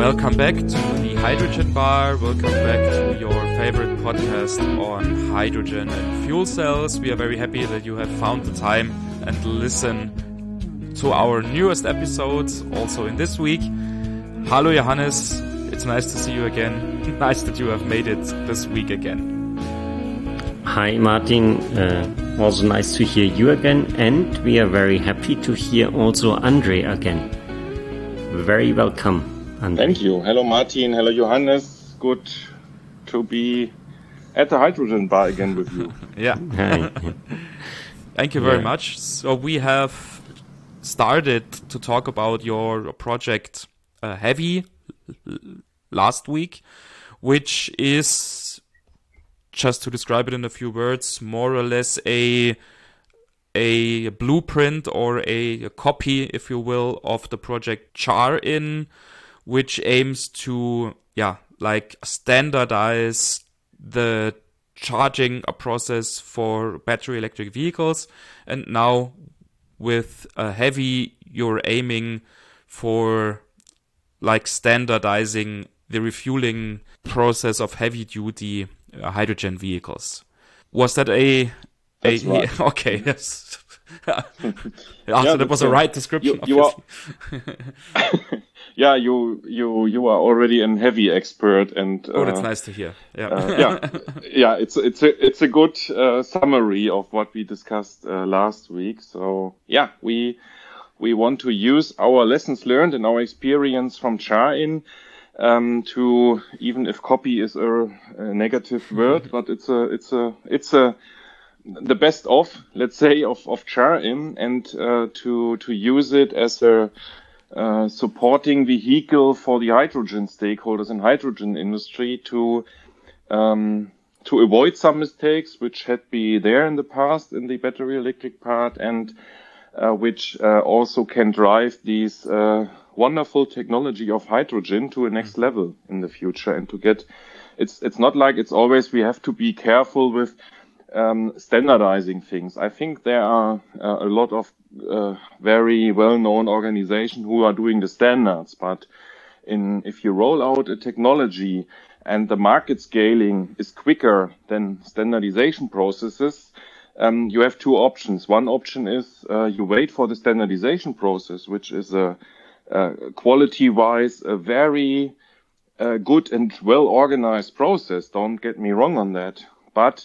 Welcome back to the Hydrogen Bar. Welcome back to your favorite podcast on hydrogen and fuel cells. We are very happy that you have found the time and listen to our newest episodes also in this week. Hello Johannes, it's nice to see you again. Nice that you have made it this week again. Hi Martin, also nice to hear you again, and we are very happy to hear also Andre again. Very welcome, Andre. Thank you. Hello Martin, hello Johannes. Good to be at the Hydrogen Bar again with you. Yeah. Thank you very much. So we have started to talk about your project Heavy last week, which is, just to describe it in a few words, more or less a blueprint or a copy, if you will, of the project CharIN, which aims to standardize the charging process for battery electric vehicles. And now with Heavy, you're aiming for standardizing the refueling process of heavy duty hydrogen vehicles. Was that That's right. Okay, yes. So that was a right description. You are already a heavy expert, and that's nice to hear. It's a good summary of what we discussed last week. So we want to use our lessons learned and our experience from CharIN to, even if copy is a negative word, but it's the best of, let's say, of CharIN, and to use it as a supporting vehicle for the hydrogen stakeholders and hydrogen industry to avoid some mistakes which had been there in the past in the battery electric part, and which also can drive these wonderful technology of hydrogen to a next level in the future. And to get, it's not like it's always we have to be careful with standardizing things. I think there are a lot of very well-known organizations who are doing the standards, but if you roll out a technology and the market scaling is quicker than standardization processes, you have two options. One option is you wait for the standardization process, which is quality-wise a very good and well-organized process. Don't get me wrong on that, but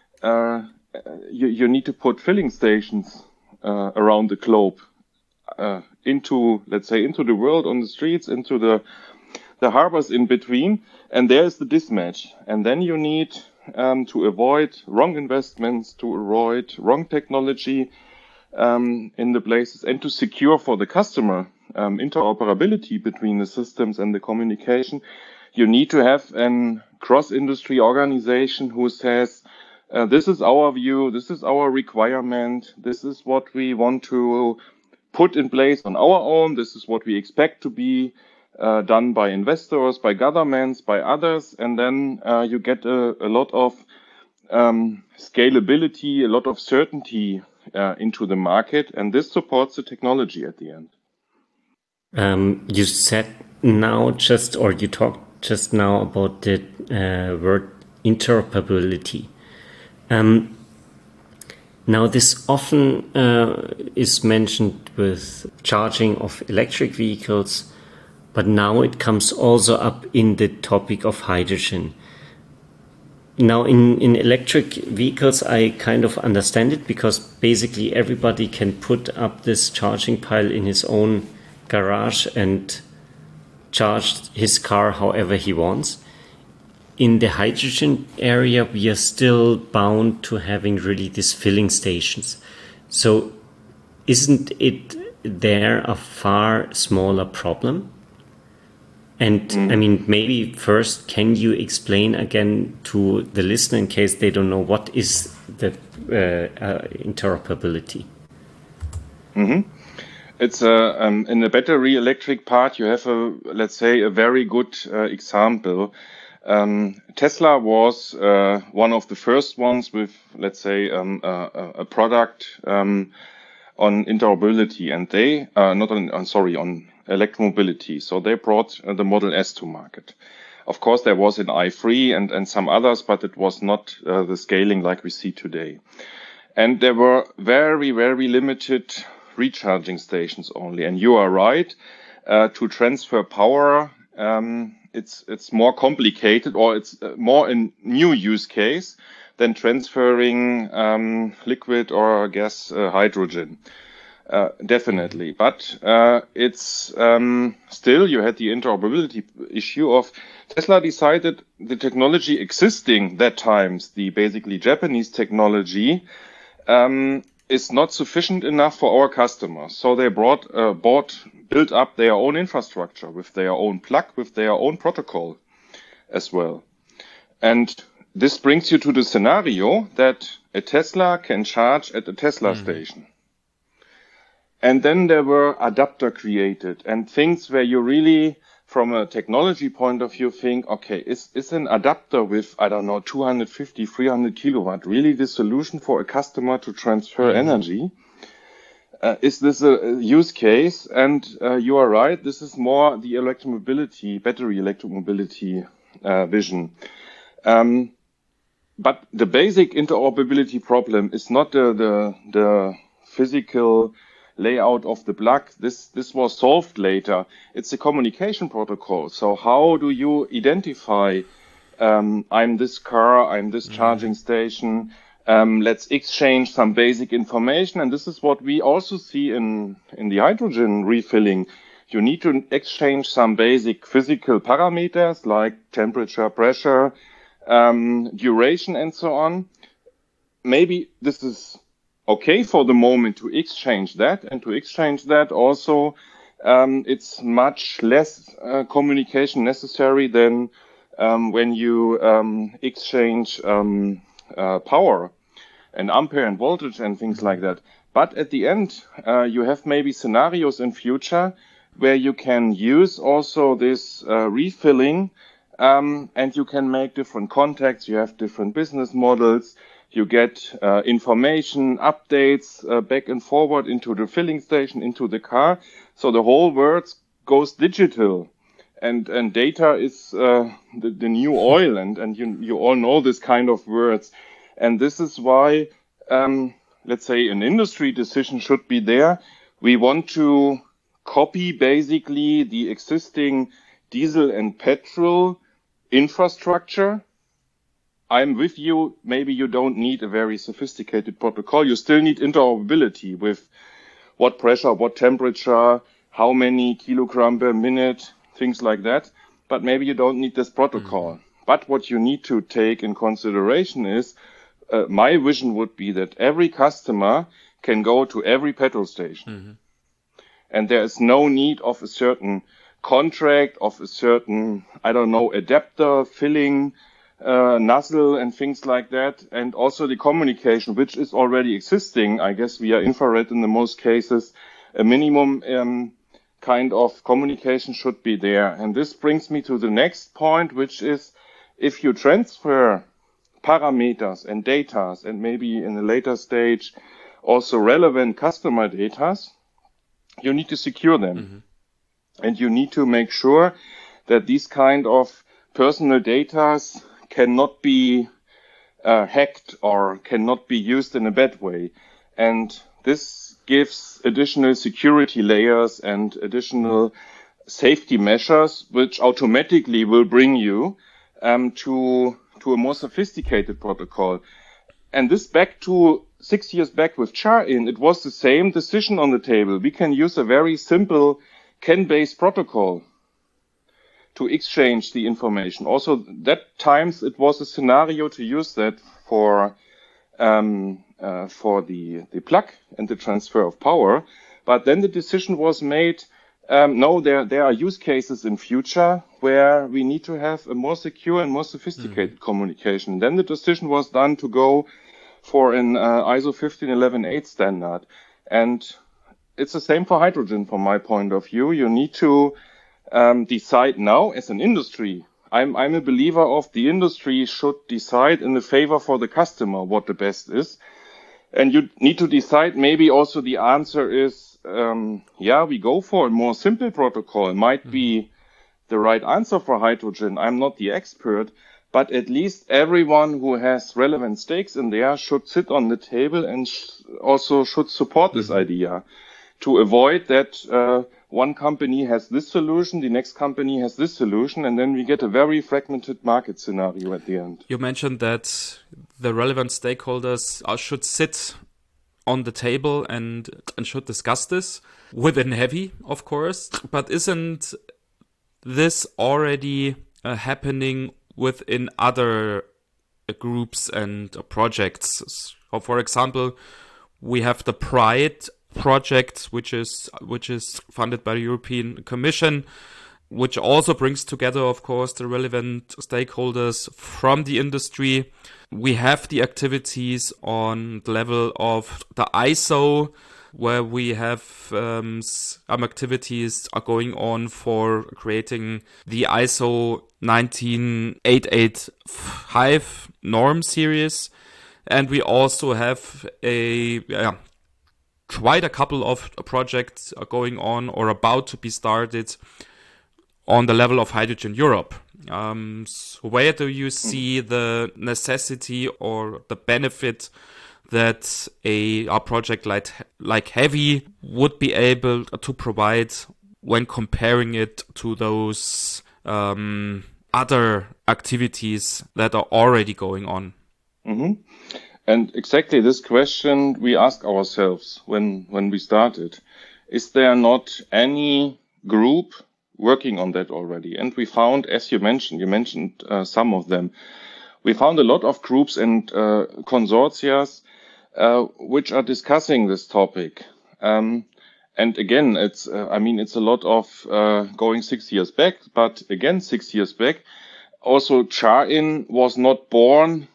you need to put filling stations around the globe into the world, on the streets, into the harbors in between, and there's the mismatch. And then you need to avoid wrong investments, to avoid wrong technology in the places, and to secure for the customer interoperability between the systems and the communication. You need to have a cross-industry organization who says, this is our view, this is our requirement, this is what we want to put in place on our own, this is what we expect to be done by investors, by governments, by others, and then you get a lot of scalability, a lot of certainty into the market, and this supports the technology at the end. You said now you talked just now about the word interoperability. Now this often is mentioned with charging of electric vehicles, but now it comes also up in the topic of hydrogen. Now in electric vehicles, I kind of understand it, because basically everybody can put up this charging pile in his own garage and charge his car however he wants. In the hydrogen area, we are still bound to having really these filling stations. So isn't it there a far smaller problem? And I mean, maybe first, can you explain again to the listener, in case they don't know, what is the interoperability? Mm-hmm. It's in the battery electric part, you have a very good example. Tesla was one of the first ones with, a product on interoperability, and they on electromobility. So they brought the Model S to market. Of course, there was an i3 and some others, but it was not the scaling like we see today. And there were very, very limited recharging stations only. And you are right, to transfer power, it's more complicated, or it's more a new use case than transferring liquid or gas hydrogen. Definitely. But it's still, you had the interoperability issue of Tesla decided the technology existing that times, the basically Japanese technology, is not sufficient enough for our customers. So they built up their own infrastructure with their own plug, with their own protocol as well. And this brings you to the scenario that a Tesla can charge at a Tesla station. And then there were adapter created and things where you really, from a technology point of view, think, okay, is an adapter with, 250, 300 kilowatt really the solution for a customer to transfer energy? Is this a use case? And you are right, this is more the battery electromobility vision. But the basic interoperability problem is not the physical layout of the plug. This was solved later. It's a communication protocol. So how do you identify, I'm this car, I'm this charging station, let's exchange some basic information. And this is what we also see in the hydrogen refilling. You need to exchange some basic physical parameters like temperature, pressure, duration, and so on. Maybe this is okay for the moment to exchange that, and to exchange that also, it's much less communication necessary than when you exchange power and ampere and voltage and things like that. But at the end, you have maybe scenarios in future where you can use also this refilling, and you can make different contacts. You have different business models. You get information, updates back and forward into the filling station, into the car. So the whole world goes digital. And data is the new oil. And you all know this kind of words. And this is why, let's say, an industry decision should be there. We want to copy basically the existing diesel and petrol infrastructure. I'm with you. Maybe you don't need a very sophisticated protocol. You still need interoperability with what pressure, what temperature, how many kilogram per minute, things like that. But maybe you don't need this protocol. But what you need to take in consideration is, my vision would be that every customer can go to every petrol station. And there is no need of a certain contract, of a certain, adapter, filling, nozzle and things like that. And also the communication, which is already existing. I guess via infrared in the most cases, a minimum kind of communication should be there. And this brings me to the next point, which is if you transfer parameters and data, and maybe in a later stage also relevant customer data, you need to secure them. And you need to make sure that these kind of personal data cannot be hacked or cannot be used in a bad way. And this gives additional security layers and additional safety measures, which automatically will bring you to a more sophisticated protocol. And this back to 6 years back with CharIN, it was the same decision on the table. We can use a very simple CAN-based protocol to exchange the information. Also, that times it was a scenario to use that for the plug and the transfer of power. But then the decision was made, no, there are use cases in future where we need to have a more secure and more sophisticated communication. Then the decision was done to go for an ISO 15118 standard. And it's the same for hydrogen from my point of view. You need to decide now as an industry. I'm a believer of the industry should decide in the favor for the customer what the best is. And you need to decide, maybe also the answer is, we go for a more simple protocol. Might be the right answer for hydrogen. I'm not the expert, but at least everyone who has relevant stakes in there should sit on the table and also should support this idea, to avoid that one company has this solution, the next company has this solution, and then we get a very fragmented market scenario at the end. You mentioned that the relevant stakeholders should sit on the table and should discuss this within HEVI, of course. But isn't this already happening within other groups and projects? So, for example, we have the PRIDE project, which is funded by the European Commission, which also brings together, of course, the relevant stakeholders from the industry. We have the activities on the level of the ISO, where we have some activities are going on for creating the ISO 19885 norm series. And we also have quite a couple of projects are going on or about to be started on the level of Hydrogen Europe. So where do you see the necessity or the benefit that a project like HEVI would be able to provide when comparing it to those other activities that are already going on? Mm-hmm. And exactly this question we ask ourselves when we started. Is there not any group working on that already? And we found, as you mentioned some of them. We found a lot of groups and consortia which are discussing this topic. And again, it's a lot of going 6 years back, but again, 6 years back, also CharIN was not born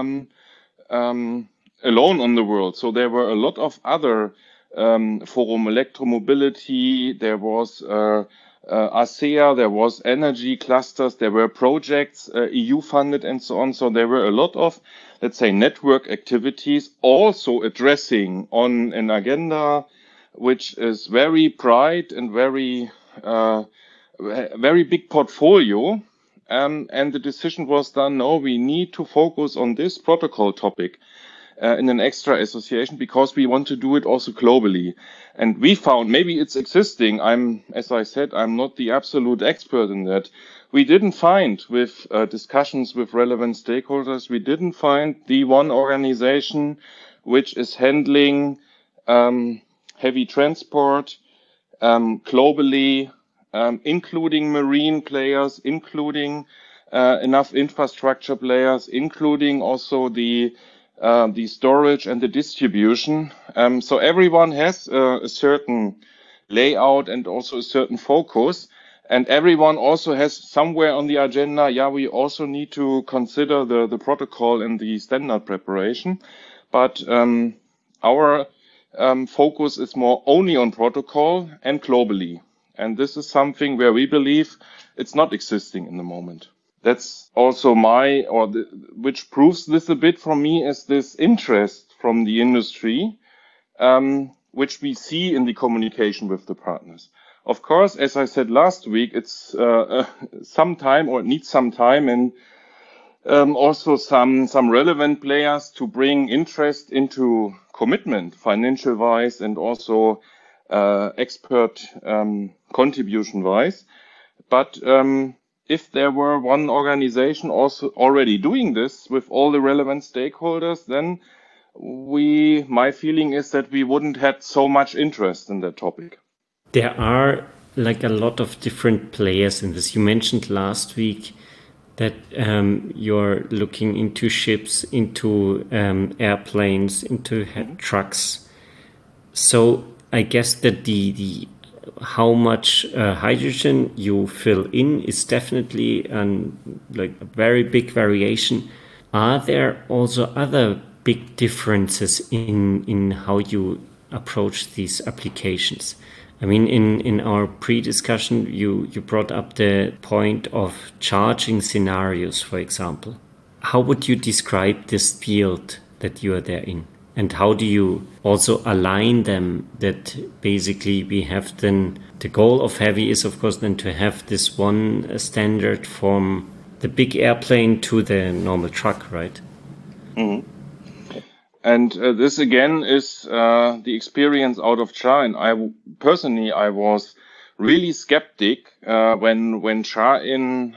alone on the world. So there were a lot of other Forum Electromobility, there was ASEA, there was energy clusters, there were projects EU funded and so on. So there were a lot of, let's say, network activities also addressing on an agenda which is very bright and very big portfolio. And the decision was done, no, we need to focus on this protocol topic in an extra association because we want to do it also globally. And we found, maybe it's existing, as I said, I'm not the absolute expert in that. We didn't find, with discussions with relevant stakeholders, we didn't find the one organization which is handling heavy transport globally, including marine players, including enough infrastructure players, including also the storage and the distribution. So everyone has a certain layout and also a certain focus. And everyone also has somewhere on the agenda, we also need to consider the protocol and the standard preparation. But our focus is more only on protocol and globally. And this is something where we believe it's not existing in the moment. That's also which proves this a bit for me, is this interest from the industry, which we see in the communication with the partners. Of course, as I said last week, it's some time, or it needs some time, and also some relevant players to bring interest into commitment, financial wise, and also expert contribution wise. But if there were one organization also already doing this with all the relevant stakeholders, then my feeling is that we wouldn't have so much interest in that topic. There are like a lot of different players in this. You mentioned last week that you're looking into ships, into airplanes, into trucks. So I guess that the how much hydrogen you fill in is definitely like a very big variation. Are there also other big differences in how you approach these applications? I mean, in our pre-discussion, you brought up the point of charging scenarios, for example. How would you describe this field that you are there in? And how do you also align them that basically we have then the goal of Heavy is, of course, then to have this one standard from the big airplane to the normal truck, right? Mm-hmm. And this again is the experience out of Char. And I was really skeptic when Char-In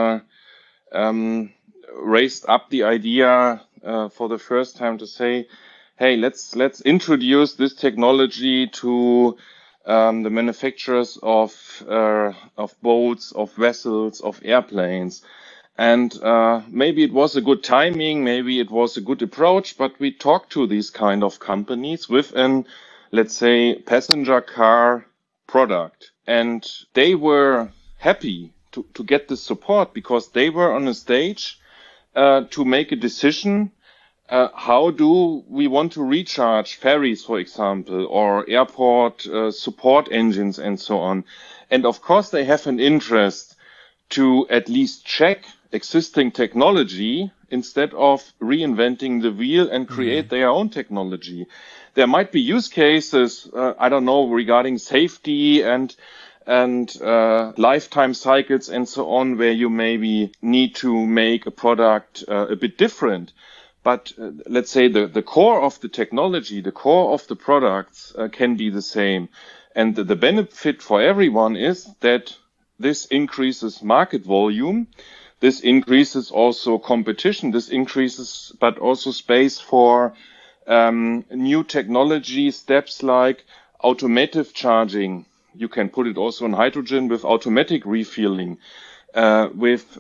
raised up the idea for the first time to say, hey, let's introduce this technology to the manufacturers of boats, of vessels, of airplanes. And maybe it was a good timing, maybe it was a good approach, but we talked to these kind of companies with an, let's say, passenger car product. And they were happy to get the support because they were on a stage to make a decision. How do we want to recharge ferries, for example, or airport support engines and so on? And of course, they have an interest to at least check existing technology instead of reinventing the wheel and create their own technology. There might be use cases, I don't know, regarding safety and lifetime cycles and so on, where you maybe need to make a product a bit different. But let's say the core of the technology, the core of the products can be the same. And the benefit for everyone is that this increases market volume. This increases also competition. This increases, but also space for new technology steps like automated charging. You can put it also on hydrogen with automatic refueling, with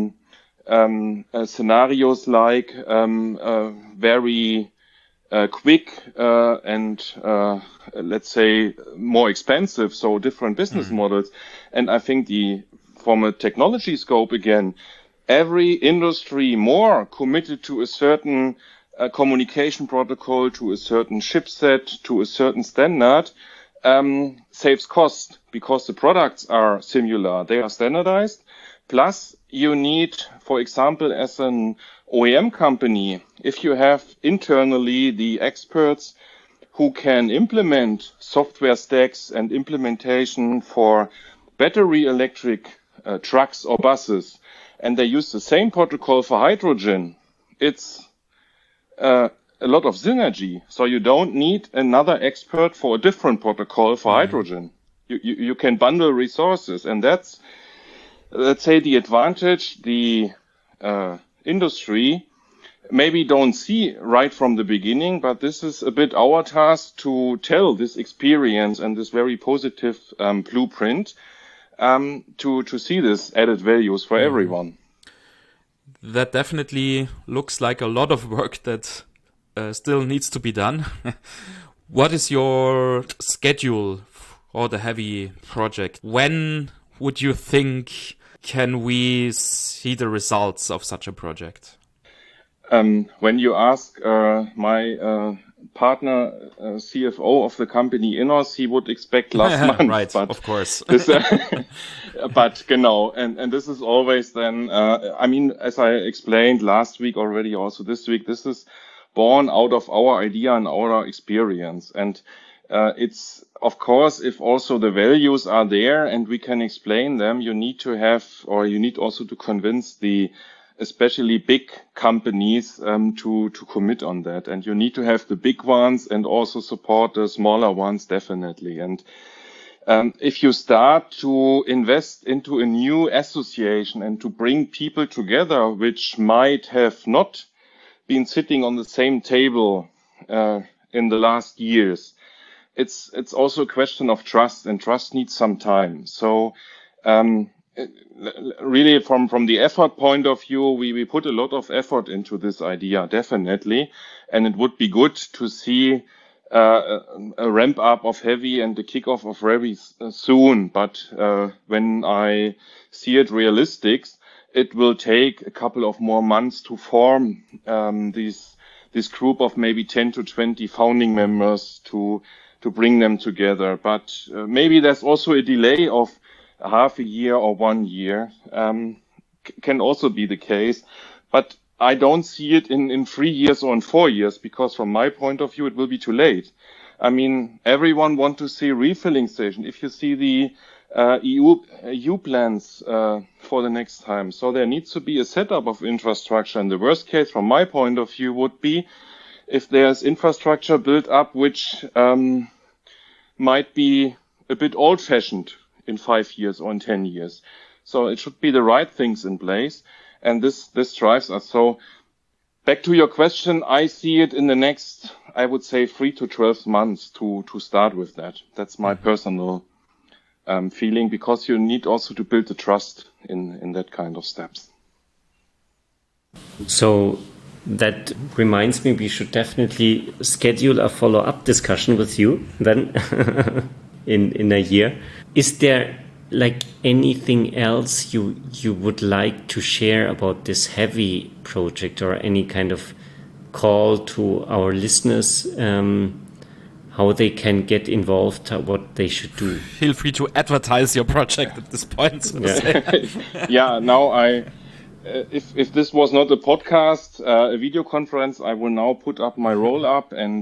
scenarios like very quick and let's say more expensive, so different business models. And I think from a technology scope again, every industry more committed to a certain communication protocol, to a certain chipset, to a certain standard, saves cost because the products are similar, they are standardized. Plus, you need, for example, as an OEM company, if you have internally the experts who can implement software stacks and implementation for battery electric trucks or buses, and they use the same protocol for hydrogen, it's a lot of synergy. So you don't need another expert for a different protocol for hydrogen. You can bundle resources, and that's, let's say, the advantage the industry maybe don't see right from the beginning, but this is a bit our task to tell this experience and this very positive blueprint to see this added values for everyone. That definitely looks like a lot of work that still needs to be done. What is your schedule for the Heavy project? When would you think can we see the results of such a project? When you ask my partner, CFO of the company Innos, he would expect last month. Right, but of course. But genau, and this is always then, I mean, as I explained last week already, also this week, this is born out of our idea and our experience. And it's, of course, if also the values are there and we can explain them, you need to have, or you need also to convince the especially big companies to commit on that. And you need to have the big ones and also support the smaller ones, definitely. And if you start to invest into a new association and to bring people together, which might have not been sitting on the same table in the last years, it's also a question of trust, and trust needs some time. So really from the effort point of view, we put a lot of effort into this idea, definitely. And it would be good to see a ramp up of Heavy and the kickoff of Heavy soon. But when I see it realistic, it will take a couple of more months to form this group of maybe 10 to 20 founding members to bring them together. But maybe there's also a delay of half a year or 1 year, can also be the case. But I don't see it in 3 years or in 4 years, because from my point of view, it will be too late. I mean, everyone wants to see refilling station. If you see the EU plans for the next time, so there needs to be a setup of infrastructure. And the worst case, from my point of view, would be if there's infrastructure built up which might be a bit old-fashioned in 5 years or in 10 years. So it should be the right things in place, and this drives us. So back to your question, I see it in the next, I would say, 3 to 12 months to start with that. That's my personal feeling, because you need also to build the trust in that kind of steps. So that reminds me, we should definitely schedule a follow-up discussion with you then in a year. Is there like anything else you would like to share about this heavy project, or any kind of call to our listeners, how they can get involved, what they should do? Feel free to advertise your project at this point. So to say. Yeah, now if this was not a podcast, a video conference, I will now put up my roll up and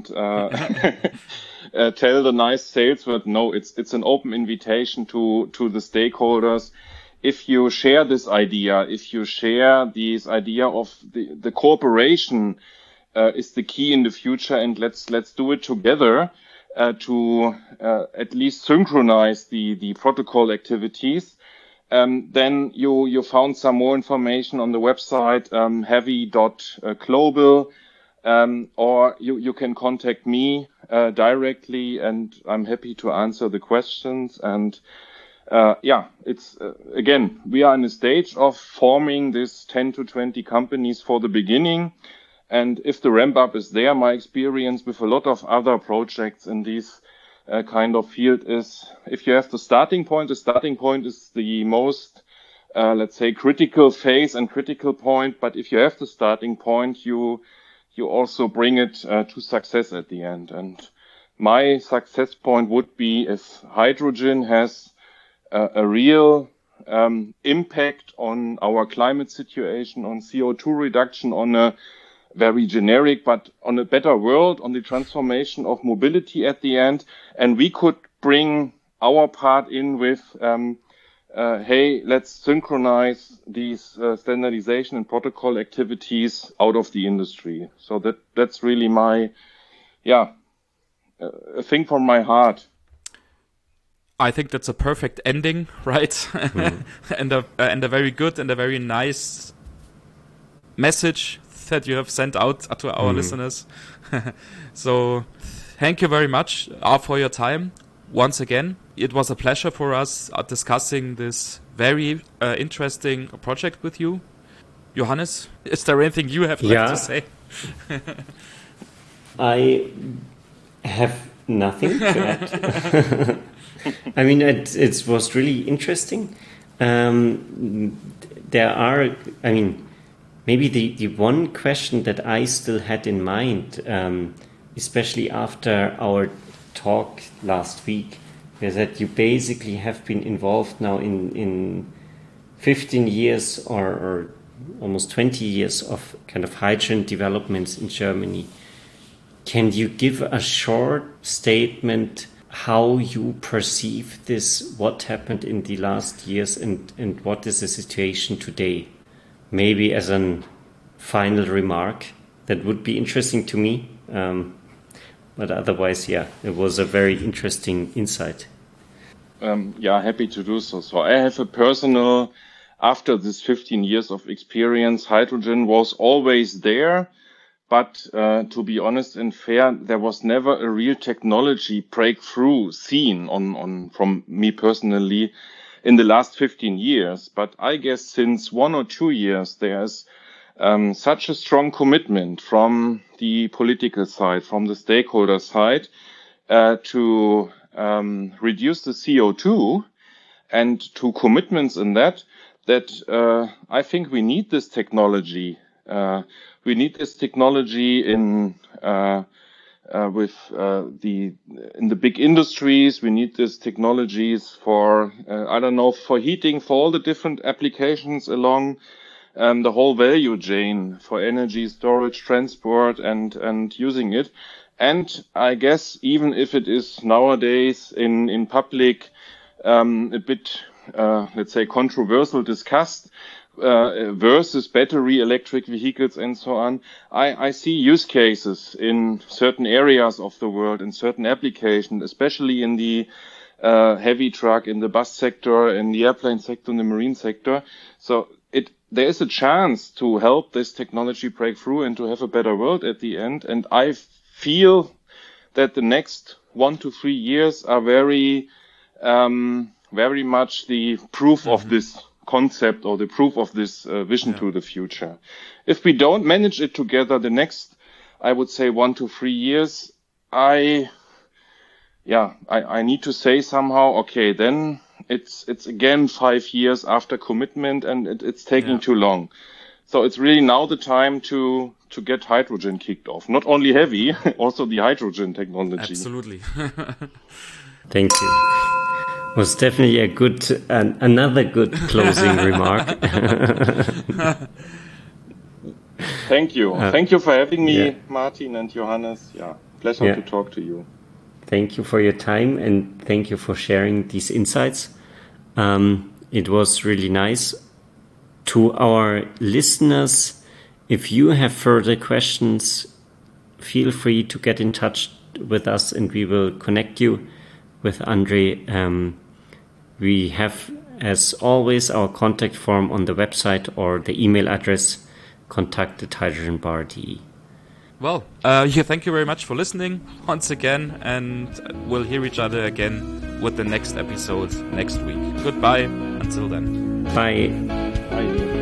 tell the nice sales word. No, it's an open invitation to the stakeholders. If you share this idea, if you share this idea of the cooperation is the key in the future, and let's do it together to at least synchronize the protocol activities. Then you found some more information on the website, heavy.global, or you can contact me directly, and I'm happy to answer the questions. And it's again, we are in a stage of forming this 10 to 20 companies for the beginning. And if the ramp up is there, my experience with a lot of other projects in these kind of field is, if you have the starting point is the most, let's say, critical phase and critical point. But if you have the starting point, you also bring it to success at the end. And my success point would be if hydrogen has a real impact on our climate situation, on CO2 reduction, on a very generic, but on a better world, on the transformation of mobility at the end. And we could bring our part in with, hey, let's synchronize these standardization and protocol activities out of the industry. So that's really my, a thing from my heart. I think that's a perfect ending, right? Mm-hmm. and a very good and a very nice message that you have sent out to our listeners. So thank you very much for your time. Once again, it was a pleasure for us discussing this very interesting project with you. Johannes, is there anything you have left to say? I have nothing to add. I mean, it was really interesting. Maybe the one question that I still had in mind, especially after our talk last week, is that you basically have been involved now in 15 years or almost 20 years of kind of hydrogen developments in Germany. Can you give a short statement how you perceive this, what happened in the last years, and what is the situation today? Maybe as a final remark, that would be interesting to me. But otherwise, it was a very interesting insight. Happy to do so. So I have a personal, after this 15 years of experience, hydrogen was always there. But to be honest and fair, there was never a real technology breakthrough seen from me personally in the last 15 years. But I guess since 1 or 2 years, there's such a strong commitment from the political side, from the stakeholder side, to reduce the CO2 and to commitments in that I think we need this technology. We need this technology in the big industries. We need these technologies for for heating, for all the different applications along the whole value chain for energy storage, transport, and using it. And I guess even if it is nowadays in public a bit, let's say, controversial discussed, versus battery electric vehicles and so on, I see use cases in certain areas of the world, in certain applications, especially in the heavy truck, in the bus sector, in the airplane sector, in the marine sector. So there is a chance to help this technology break through and to have a better world at the end. And I feel that the next 1 to 3 years are very much the proof of this concept or the proof of this vision to the future. If we don't manage it together the next, I would say 1 to 3 years, I need to say somehow, okay, then it's again 5 years after commitment and it's taking too long. So it's really now the time to get hydrogen kicked off. Not only heavy, also the hydrogen technology. Absolutely. Thank you. Was definitely another good closing remark. Thank you. Thank you for having me, Martin and Johannes. Pleasure to talk to you. Thank you for your time and thank you for sharing these insights. It was really nice. To our listeners, if you have further questions, feel free to get in touch with us and we will connect you with Andre. We have, as always, our contact form on the website or the email address contact@hydrogenbar.de. Well, thank you very much for listening once again, and we'll hear each other again with the next episode next week. Goodbye. Until then. Bye. Bye.